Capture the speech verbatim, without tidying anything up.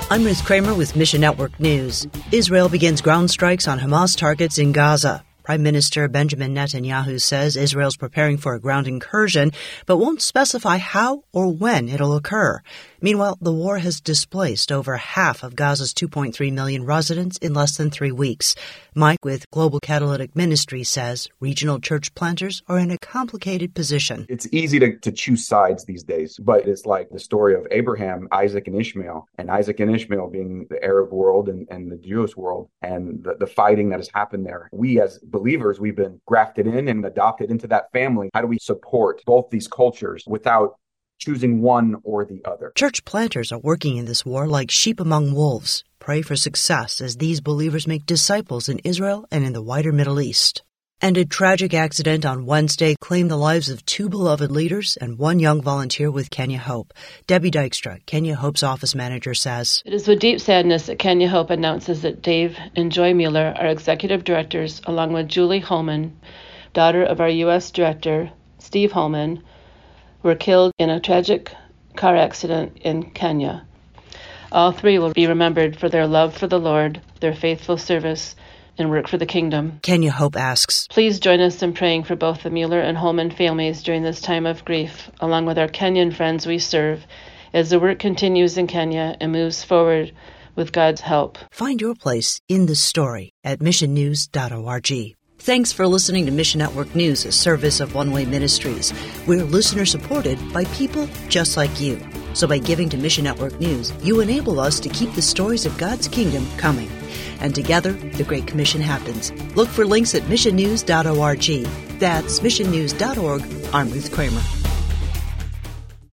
I'm Ruth Kramer with Mission Network News. Israel begins ground strikes on Hamas targets in Gaza. Prime Minister Benjamin Netanyahu says Israel's preparing for a ground incursion, but won't specify how or when it'll occur. Meanwhile, the war has displaced over half of Gaza's two point three million residents in less than three weeks. Mike with Global Catalytic Ministry says regional church planters are in a complicated position. It's easy to, to choose sides these days, but it's like the story of Abraham, Isaac, and Ishmael, and Isaac and Ishmael being the Arab world and, and the Jewish world, and the, the fighting that has happened there. We as believers, we've been grafted in and adopted into that family. How do we support both these cultures without choosing one or the other? Church planters are working in this war like sheep among wolves. Pray for success as these believers make disciples in Israel and in the wider Middle East. And a tragic accident on Wednesday claimed the lives of two beloved leaders and one young volunteer with Kenya Hope. Debbie Dykstra, Kenya Hope's office manager, says, "It is with deep sadness that Kenya Hope announces that Dave and Joy Mueller, our executive directors, along with Julie Holman, daughter of our U S director, Steve Holman, were killed in a tragic car accident in Kenya. All three will be remembered for their love for the Lord, their faithful service, and work for the kingdom." Kenya Hope asks, "Please join us in praying for both the Mueller and Holman families during this time of grief, along with our Kenyan friends we serve, as the work continues in Kenya and moves forward with God's help." Find your place in the story at mission news dot org. Thanks for listening to Mission Network News, a service of One Way Ministries. We're listener-supported by people just like you. So by giving to Mission Network News, you enable us to keep the stories of God's kingdom coming. And together, the Great Commission happens. Look for links at mission news dot org. That's mission news dot org. I'm Ruth Kramer.